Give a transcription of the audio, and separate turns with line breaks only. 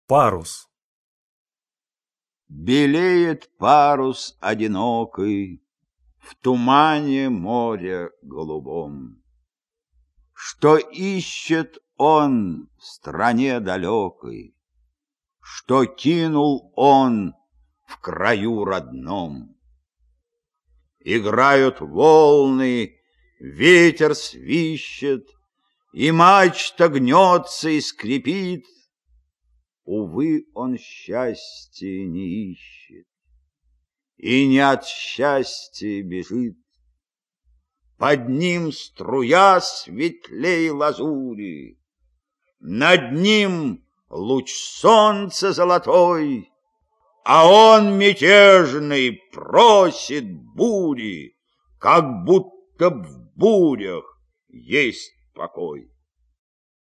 Парус.
Белеет парус одинокий в тумане моря голубом. Что ищет он в стране далекой, что кинул он в краю родном? Играют волны, ветер свищет, и мачта гнется и скрипит. Увы, он счастья не ищет и не от счастья бежит. Под ним струя светлей лазури, над ним луч солнца золотой, а он мятежный просит бури, как будто в бурях есть покой.